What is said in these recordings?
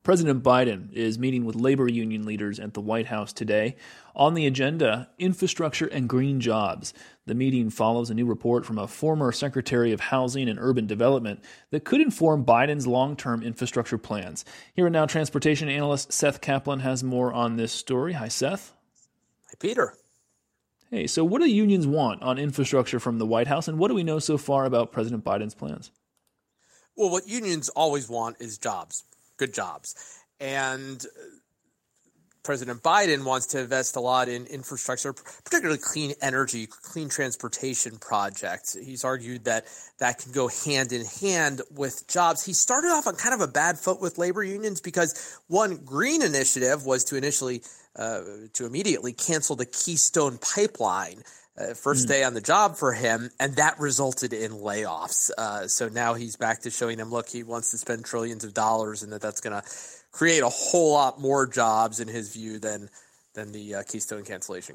President Biden is meeting with labor union leaders at the White House today. On the agenda, infrastructure and green jobs. The meeting follows a new report from a former Secretary of Housing and Urban Development that could inform Biden's long-term infrastructure plans. Here and Now transportation analyst Seth Kaplan has more on this story. Hi, Seth. Hi, Peter. Hey, so what do unions want on infrastructure from the White House, and what do we know so far about President Biden's plans? Well, what unions always want is jobs, good jobs. And President Biden wants to invest a lot in infrastructure, particularly clean energy, clean transportation projects. He's argued that that can go hand in hand with jobs. He started off on kind of a bad foot with labor unions because one green initiative was to immediately cancel the Keystone Pipeline. First day on the job for him, and that resulted in layoffs. So now he's back to showing them, look, he wants to spend trillions of dollars and that's going to create a whole lot more jobs in his view than the Keystone cancellation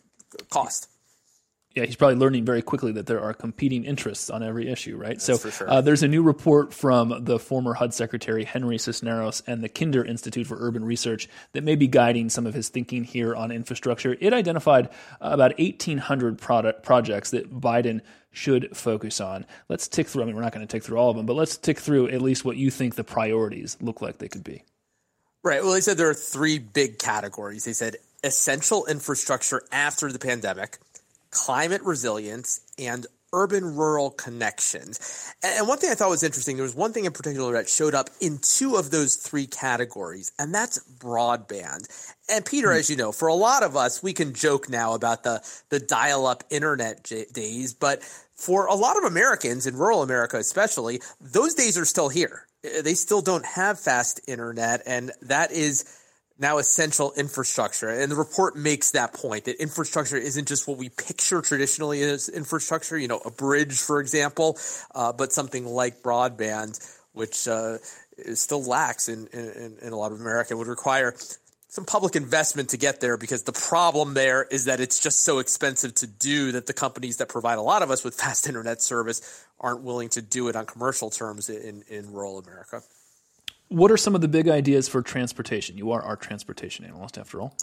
cost. Yeah, he's probably learning very quickly that there are competing interests on every issue, right? That's for sure. There's a new report from the former HUD Secretary Henry Cisneros and the Kinder Institute for Urban Research that may be guiding some of his thinking here on infrastructure. It identified about 1,800 projects that Biden should focus on. Let's tick through. I mean, we're not going to tick through all of them, but let's tick through at least what you think the priorities look like they could be. Right. Well, they said there are three big categories. They said essential infrastructure after the pandemic, climate resilience, and urban-rural connections. And one thing I thought was interesting, there was one thing in particular that showed up in two of those three categories, and that's broadband. And Peter, as you know, for a lot of us, we can joke now about the dial-up internet days, but for a lot of Americans, in rural America especially, those days are still here. They still don't have fast internet, and that is now essential infrastructure. And the report makes that point, that infrastructure isn't just what we picture traditionally as infrastructure, a bridge, for example, but something like broadband, which still lacks in a lot of America, would require some public investment to get there, because the problem there is that it's just so expensive to do that the companies that provide a lot of us with fast internet service aren't willing to do it on commercial terms in rural America. What are some of the big ideas for transportation? You are our transportation analyst, after all.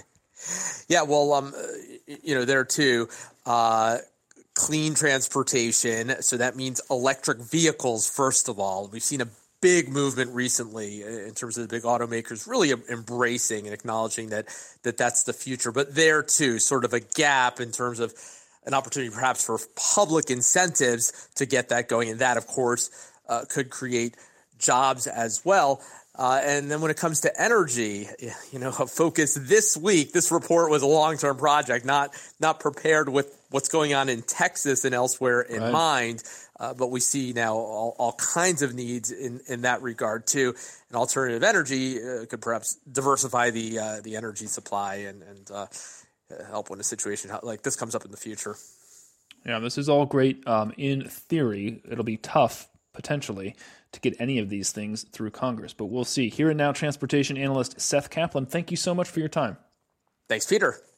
Yeah, well, there too, clean transportation. So that means electric vehicles, first of all. We've seen a big movement recently in terms of the big automakers really embracing and acknowledging that's the future. But there too, sort of a gap in terms of an opportunity perhaps for public incentives to get that going. And that, of course, could create jobs as well. And then when it comes to energy, a focus this week, this report was a long-term project, not prepared with what's going on in Texas and elsewhere in mind. But we see now all kinds of needs in that regard too. And alternative energy could perhaps diversify the energy supply and help when a situation like this comes up in the future. Yeah, this is all great. In theory, it'll be tough, potentially, to get any of these things through Congress. But we'll see. Here and Now transportation analyst Seth Kaplan, thank you so much for your time. Thanks, Peter.